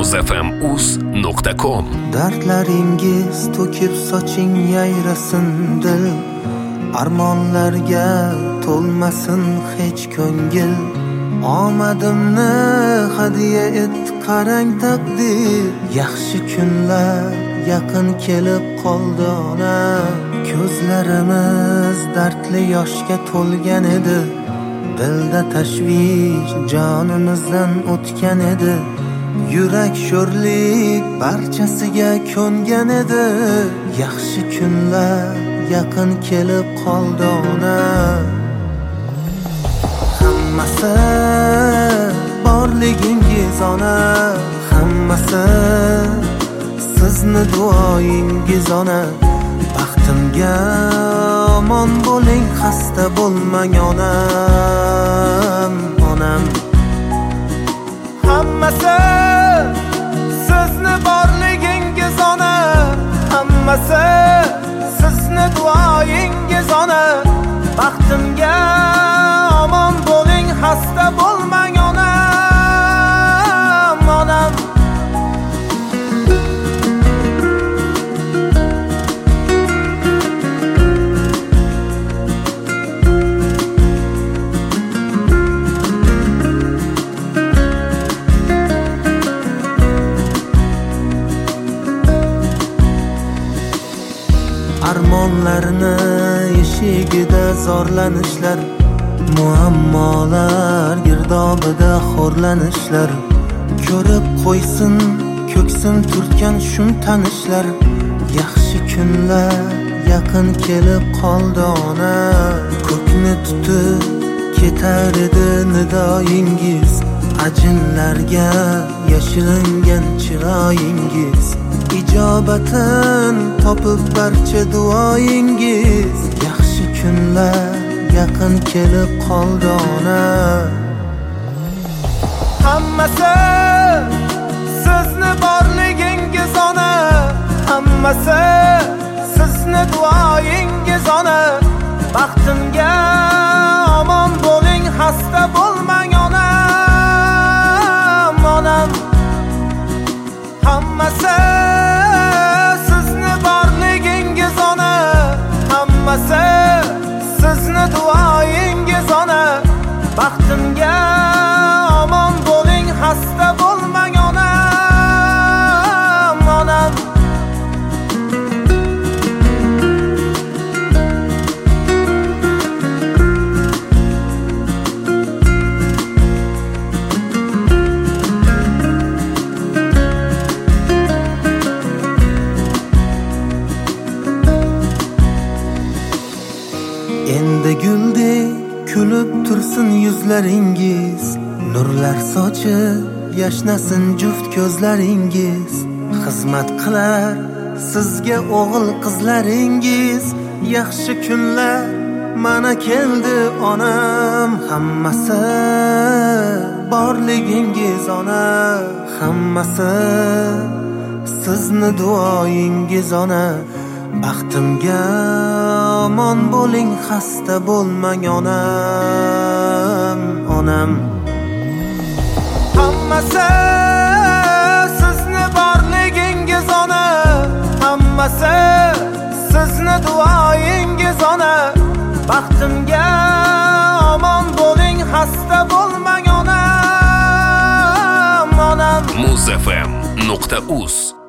muzfm.uz.com. Dardlaringiz to'kib soching yayrasin dil, armonlarga to'lmasin hech ko'ngil. Omadimni hadiya et qarang taqdir, yaxshi kunlar yaqin kelib qoldi ona. Ko'zlarimiz dardli yoshga to'lgan edi, dilda tashvish jonimizdan o'tgan edi. Yurak sho'rlik barchasiga ko'ngan edi, yaxshi kunlar yaqin kelib qoldi ona. Hammasi borligingiz ona, hammasi sizni duoyingiz ona. Baxtimga omon bo'ling, xasta bo'lmang onam, onam. Hammasi sizni borligingiz ona, hammasi sizni duoyingiz ona. Baxtimga omon bo'ling, xasta bo'lmang onam, onam. Armonlarni eshigida zorlanishlar, muammolar girdobida xo'rlanishlar. Ko'rib qo'ysin ko'ksim turtgan shum tanishlar, yaxshi kunlar yaqin kelib qoldi ona. Ko'kni tutib ketar edi nidoyingiz, ajinlarga yashiringan chiroyingiz. Ijobatin topib barcha duoyingiz, yaxshi kunlar yaqin kelib qoldi ona. Hammasi sizni borligingiz ona, hammasi sizni duoyingiz ona. Baxtimga omon bo'ling, xasta bo'lmang onam, onam. Hammasi sizni borligingiz ona, hammasi sizni duoyingiz ona. Baxtimga omon bo'ling, xasta bo'lmang onam, onam. Endi guldek kulib tursin yuzlaringiz, nurlar sochib yashnasin juft ko'zlaringiz. Xizmat qilar sizga o'g'il qizlaringiz, yaxshi kunlar mana keldi onam. Hammasi borligingiz ona, hammasi sizni duoyingiz ona. Baxtimga omon bo'ling, xasta bo'lmang onam, onam. Hammasi sizni borligingiz ona, hammasi sizni duoyingiz ona. Baxtimga omon bo'ling, xasta bo'lmang onam, onam. muzfm.uz